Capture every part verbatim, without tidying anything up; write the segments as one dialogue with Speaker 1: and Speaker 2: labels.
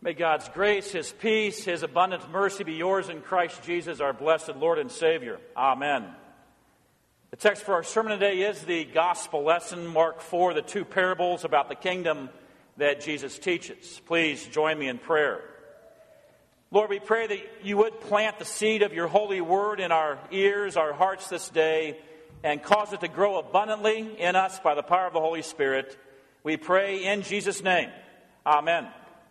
Speaker 1: May God's grace, His peace, His abundant mercy be yours in Christ Jesus, our blessed Lord and Savior. Amen. The text for our sermon today is the gospel lesson, Mark four, the two parables about the kingdom that Jesus teaches. Please join me in prayer. Lord, we pray that you would plant the seed of your holy word in our ears, our hearts this day, and cause it to grow abundantly in us by the power of the Holy Spirit. We pray in Jesus' name. Amen.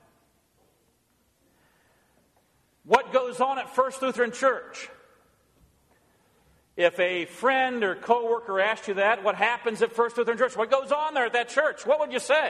Speaker 1: What goes on at First Lutheran Church? If a friend or coworker asked you that, what happens at First Lutheran Church? What goes on there at that church? What would you say?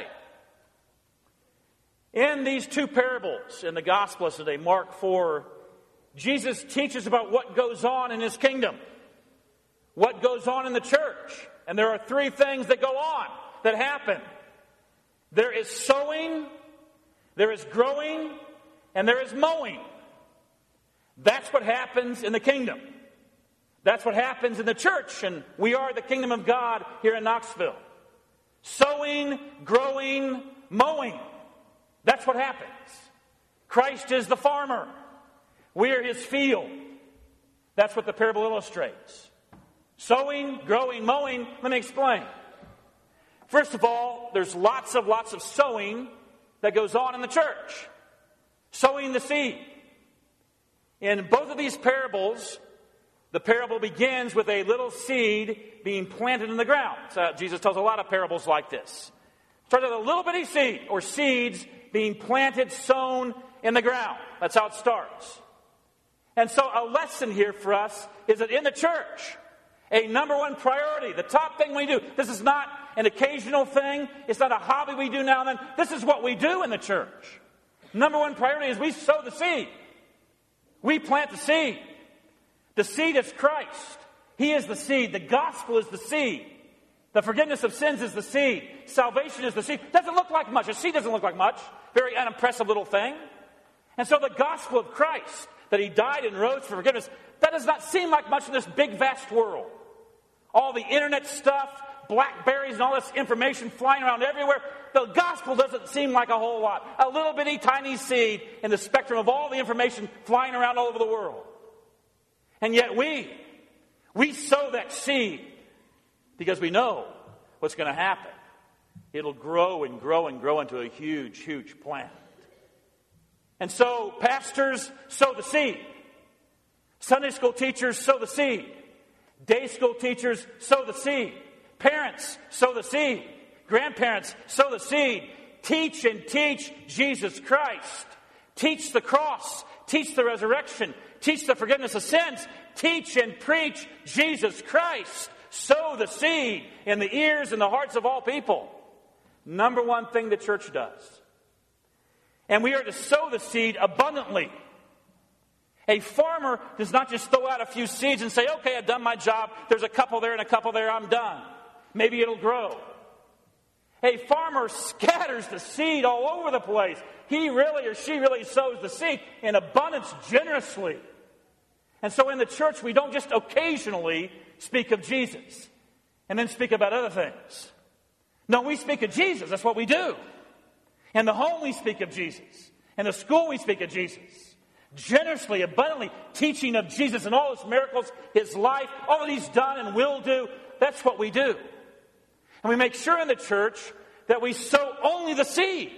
Speaker 1: In these two parables in the Gospel today, Mark four, Jesus teaches about what goes on in His kingdom, what goes on in the church. And there are three things that go on, that happen. There is sowing, there is growing, and there is mowing. That's what happens in the kingdom. That's what happens in the church, and we are the kingdom of God here in Knoxville. Sowing, growing, mowing. That's what happens. Christ is the farmer. We are His field. That's what the parable illustrates. Sowing, growing, mowing. Let me explain. First of all, there's lots of lots of sowing that goes on in the church. Sowing the seed. In both of these parables, the parable begins with a little seed being planted in the ground. So Jesus tells a lot of parables like this. Starts with a little bitty seed, or seeds being planted, sown in the ground. That's how it starts. And so a lesson here for us is that in the church, a number one priority, the top thing we do, this is not an occasional thing, it's not a hobby we do now and then, this is what we do in the church. Number one priority is we sow the seed. We plant the seed. The seed is Christ. He is the seed. The gospel is the seed. The forgiveness of sins is the seed. Salvation is the seed. Doesn't look like much. A seed doesn't look like much. Very unimpressive little thing. And so the gospel of Christ, that He died and rose for forgiveness, that does not seem like much in this big, vast world. All the internet stuff, Blackberries and all this information flying around everywhere. The gospel doesn't seem like a whole lot. A little bitty tiny seed in the spectrum of all the information flying around all over the world. And yet we, we sow that seed because we know what's going to happen. It'll grow and grow and grow into a huge, huge plant. And so pastors sow the seed. Sunday school teachers sow the seed. Day school teachers sow the seed. Parents sow the seed. Grandparents sow the seed. Teach and teach Jesus Christ. Teach the cross. Teach the resurrection. Teach the forgiveness of sins. Teach and preach Jesus Christ. Sow the seed in the ears and the hearts of all people. Number one thing the church does. And we are to sow the seed abundantly. A farmer does not just throw out a few seeds and say, okay, I've done my job. There's a couple there and a couple there. I'm done. Maybe it'll grow. A farmer scatters the seed all over the place. He really or she really sows the seed in abundance generously. And so in the church, we don't just occasionally speak of Jesus and then speak about other things. No, we speak of Jesus. That's what we do. In the home, we speak of Jesus. In the school, we speak of Jesus. Generously, abundantly teaching of Jesus and all His miracles, His life, all that He's done and will do. That's what we do. And we make sure in the church that we sow only the seed.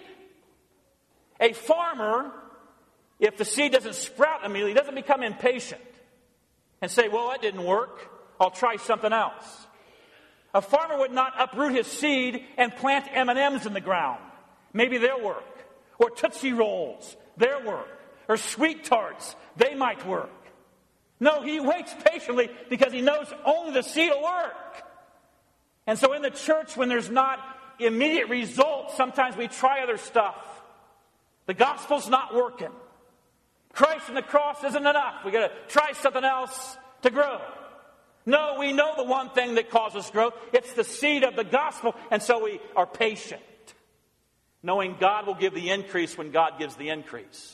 Speaker 1: A farmer, if the seed doesn't sprout immediately, doesn't become impatient and say, well, that didn't work. I'll try something else. A farmer would not uproot his seed and plant M and M's in the ground. Maybe they'll work. Or Tootsie Rolls, they'll work. Or Sweet Tarts, they might work. No, he waits patiently because he knows only the seed will work. And so in the church, when there's not immediate results, sometimes we try other stuff. The gospel's not working. Christ and the cross isn't enough. We've got to try something else to grow. No, we know the one thing that causes growth. It's the seed of the gospel. And so we are patient, knowing God will give the increase when God gives the increase.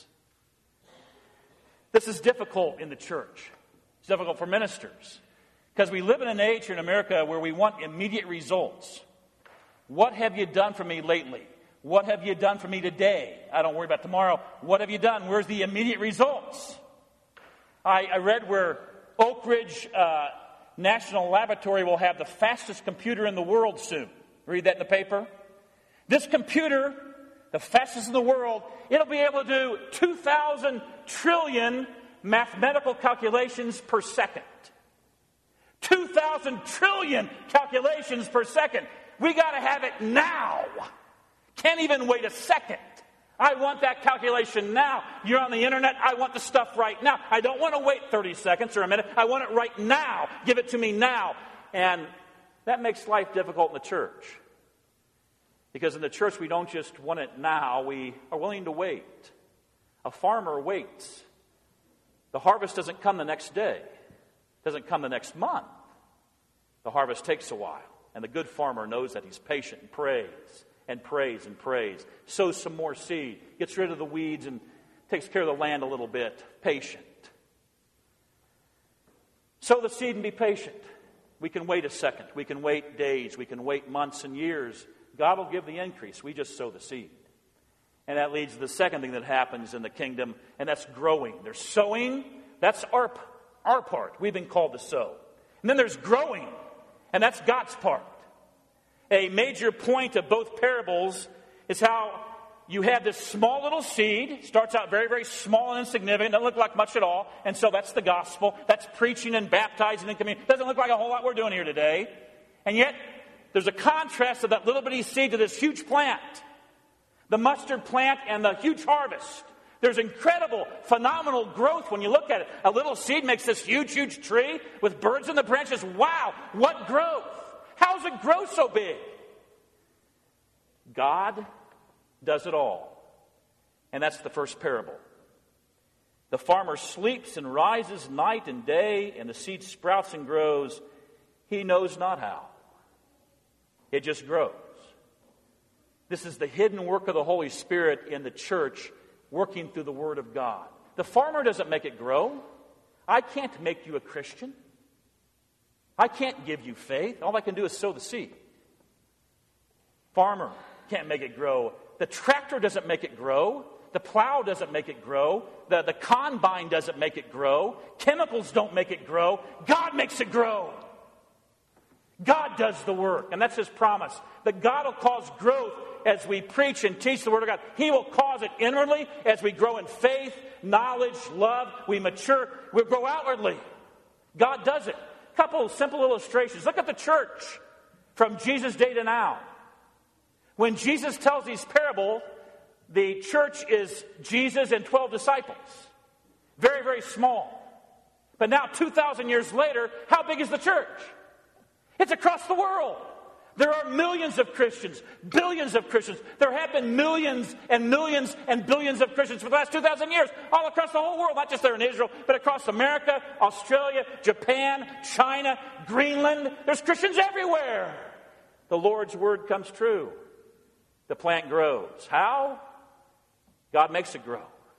Speaker 1: This is difficult in the church. It's difficult for ministers. Because we live in an age here in America where we want immediate results. What have you done for me lately? What have you done for me today? I don't worry about tomorrow. What have you done? Where's the immediate results? I, I read where Oak Ridge uh, National Laboratory will have the fastest computer in the world soon. Read that in the paper. This computer, the fastest in the world, it'll be able to do two thousand trillion mathematical calculations per second. two thousand trillion calculations per second. We got to have it now. Can't even wait a second. I want that calculation now. You're on the internet. I want the stuff right now. I don't want to wait thirty seconds or a minute. I want it right now. Give it to me now. And that makes life difficult in the church. Because in the church, we don't just want it now. We are willing to wait. A farmer waits. The harvest doesn't come the next day. It doesn't come the next month. The harvest takes a while. And the good farmer knows that. He's patient and prays. And prays and prays. Sows some more seed. Gets rid of the weeds and takes care of the land a little bit. Patient. Sow the seed and be patient. We can wait a second. We can wait days. We can wait months and years. God will give the increase. We just sow the seed. And that leads to the second thing that happens in the kingdom, and that's growing. There's sowing. That's our, our part. We've been called to sow. And then there's growing, and that's God's part. A major point of both parables is how you have this small little seed. Starts out very, very small and insignificant. Doesn't look like much at all. And so that's the gospel. That's preaching and baptizing and communion. Doesn't look like a whole lot we're doing here today. And yet, there's a contrast of that little bitty seed to this huge plant. The mustard plant and the huge harvest. There's incredible, phenomenal growth when you look at it. A little seed makes this huge, huge tree with birds in the branches. Wow, what growth! How does it grow so big? God does it all. And that's the first parable. The farmer sleeps and rises night and day, and the seed sprouts and grows. He knows not how. It just grows. This is the hidden work of the Holy Spirit in the church, working through the Word of God. The farmer doesn't make it grow. I can't make you a Christian. I can't give you faith. All I can do is sow the seed. Farmer can't make it grow. The tractor doesn't make it grow. The plow doesn't make it grow. The, the combine doesn't make it grow. Chemicals don't make it grow. God makes it grow. God does the work, and that's His promise. That God will cause growth as we preach and teach the Word of God. He will cause it inwardly as we grow in faith, knowledge, love. We mature. We grow outwardly. God does it. A couple of simple illustrations. Look at the church from Jesus' day to now. When Jesus tells these parables, the church is Jesus and twelve disciples. Very, very small. But now, two thousand years later, how big is the church? It's across the world. There are millions of Christians, billions of Christians. There have been millions and millions and billions of Christians for the last two thousand years, all across the whole world, not just there in Israel, but across America, Australia, Japan, China, Greenland. There's Christians everywhere. The Lord's word comes true. The plant grows. How? God makes it grow.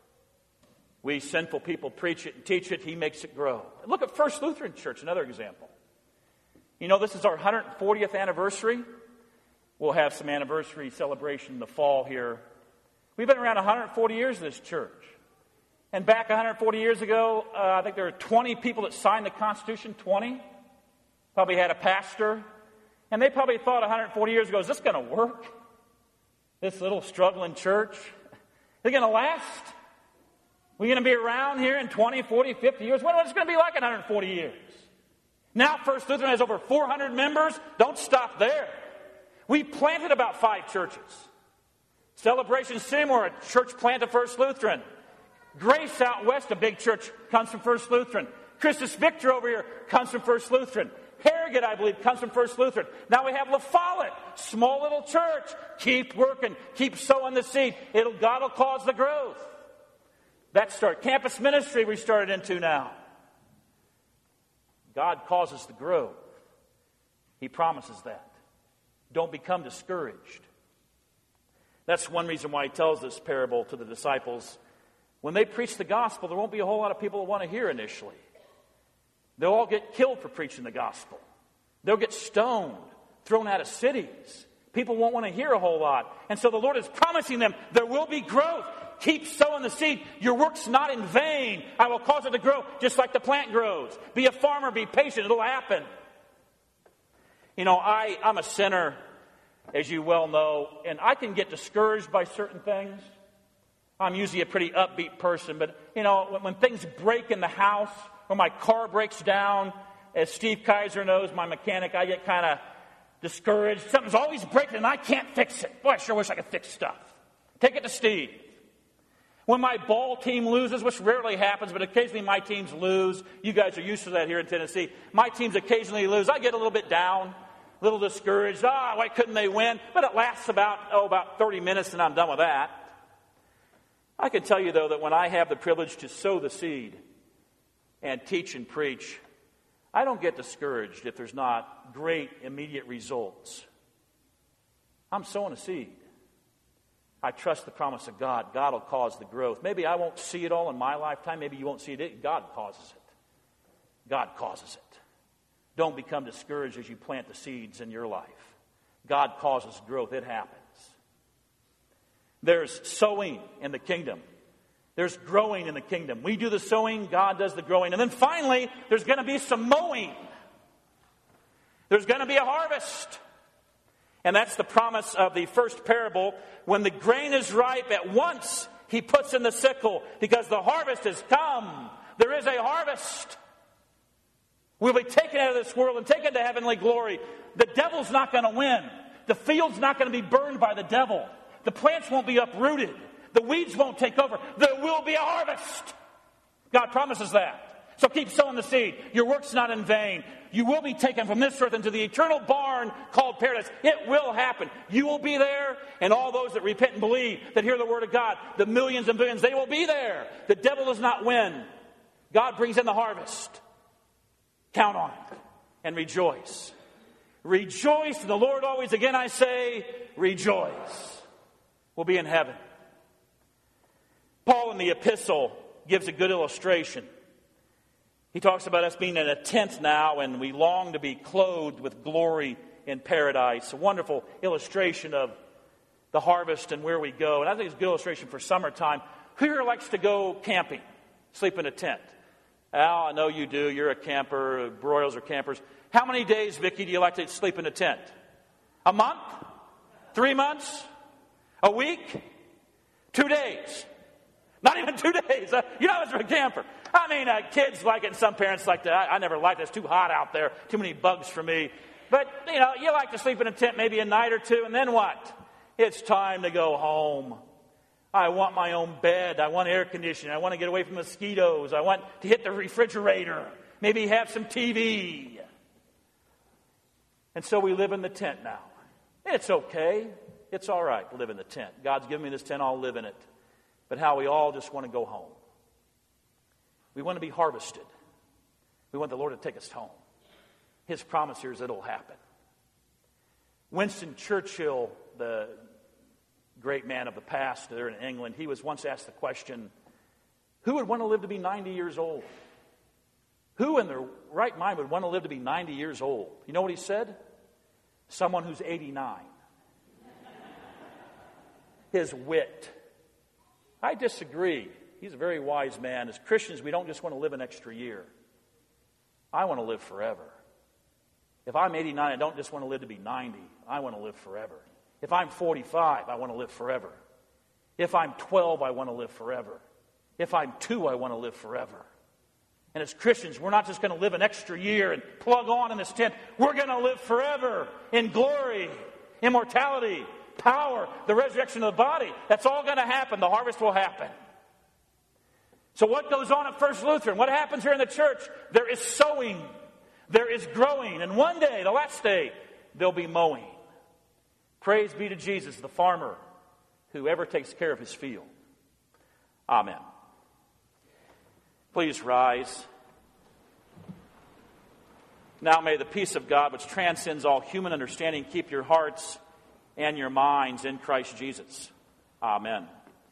Speaker 1: We sinful people preach it and teach it. He makes it grow. Look at First Lutheran Church, another example. You know, this is our one hundred fortieth anniversary. We'll have some anniversary celebration in the fall here. We've been around one hundred forty years, this church. And back one hundred forty years ago, uh, I think there were twenty people that signed the Constitution, twenty. Probably had a pastor. And they probably thought one hundred forty years ago, is this going to work? This little struggling church? Is it going to last? We're going to be around here in twenty, forty, fifty years? What is it going to be like in one hundred forty years? Now First Lutheran has over four hundred members. Don't stop there. We planted about five churches. Celebration Seymour, a church plant of First Lutheran. Grace out west, a big church, comes from First Lutheran. Christus Victor over here comes from First Lutheran. Harrogate, I believe, comes from First Lutheran. Now we have La Follette, small little church. Keep working. Keep sowing the seed. It'll, God will cause the growth. That start. Campus ministry we started into now. God causes the growth. He promises that. Don't become discouraged. That's one reason why He tells this parable to the disciples. When they preach the gospel, there won't be a whole lot of people that want to hear initially. They'll all get killed for preaching the gospel. They'll get stoned, thrown out of cities. People won't want to hear a whole lot. And so the Lord is promising them there will be growth. Keep sowing the seed. Your work's not in vain. I will cause it to grow just like the plant grows. Be a farmer. Be patient. It'll happen. You know, I, I'm a sinner, as you well know, and I can get discouraged by certain things. I'm usually a pretty upbeat person, but, you know, when, when things break in the house or my car breaks down, as Steve Kaiser knows, my mechanic, I get kind of discouraged. Something's always breaking and I can't fix it. Boy, I sure wish I could fix stuff. Take it to Steve. When my ball team loses, which rarely happens, but occasionally my teams lose. You guys are used to that here in Tennessee. My teams occasionally lose. I get a little bit down, a little discouraged. Ah, why couldn't they win? But it lasts about, oh, about thirty minutes and I'm done with that. I can tell you, though, that when I have the privilege to sow the seed and teach and preach, I don't get discouraged if there's not great immediate results. I'm sowing a seed. I trust the promise of God. God will cause the growth. Maybe I won't see it all in my lifetime. Maybe you won't see it. God causes it. God causes it. Don't become discouraged as you plant the seeds in your life. God causes growth. It happens. There's sowing in the kingdom. There's growing in the kingdom. We do the sowing, God does the growing. And then finally, there's going to be some mowing. There's going to be a harvest. And that's the promise of the first parable. When the grain is ripe, at once he puts in the sickle, because the harvest has come. There is a harvest. We'll be taken out of this world and taken to heavenly glory. The devil's not going to win. The field's not going to be burned by the devil. The plants won't be uprooted. The weeds won't take over. There will be a harvest. God promises that. So keep sowing the seed. Your work's not in vain. You will be taken from this earth into the eternal barn called paradise. It will happen. You will be there, and all those that repent and believe, that hear the word of God, the millions and billions, they will be there. The devil does not win. God brings in the harvest. Count on it and rejoice. Rejoice in the Lord always. Again, I say, rejoice. We'll be in heaven. Paul in the epistle gives a good illustration. He talks about us being in a tent now, and we long to be clothed with glory in paradise. A wonderful illustration of the harvest and where we go. And I think it's a good illustration for summertime. Who here likes to go camping, sleep in a tent? Al, I know you do. You're a camper. Broyles are campers. How many days, Vicki, do you like to sleep in a tent? A month? Three months? A week? Two days? Not even two days. Uh, you know, as a camper. I mean, uh, kids like it, and some parents like that. I, I never liked it. It's too hot out there. Too many bugs for me. But, you know, you like to sleep in a tent maybe a night or two, and then what? It's time to go home. I want my own bed. I want air conditioning. I want to get away from mosquitoes. I want to hit the refrigerator. Maybe have some T V. And so we live in the tent now. It's okay. It's all right to live in the tent. God's given me this tent. I'll live in it. But how we all just want to go home. We want to be harvested. We want the Lord to take us home. His promise here is that it'll happen. Winston Churchill, the great man of the past there in England, he was once asked the question, who would want to live to be ninety years old? Who in their right mind would want to live to be ninety years old? You know what he said? Someone who's eighty-nine. His wit. I disagree. He's a very wise man. As Christians, we don't just want to live an extra year. I want to live forever. If I'm eighty-nine, I don't just want to live to be ninety. I want to live forever. If I'm forty-five, I want to live forever. If I'm twelve, I want to live forever. If I'm two, I want to live forever. And as Christians, we're not just going to live an extra year and plug on in this tent. We're going to live forever in glory, immortality, power, the resurrection of the body. That's all going to happen. The harvest will happen. So what goes on at First Lutheran? What happens here in the church? There is sowing. There is growing. And one day, the last day, there'll be mowing. Praise be to Jesus, the farmer, who ever takes care of his field. Amen. Please rise. Now may the peace of God, which transcends all human understanding, keep your hearts and your minds in Christ Jesus. Amen.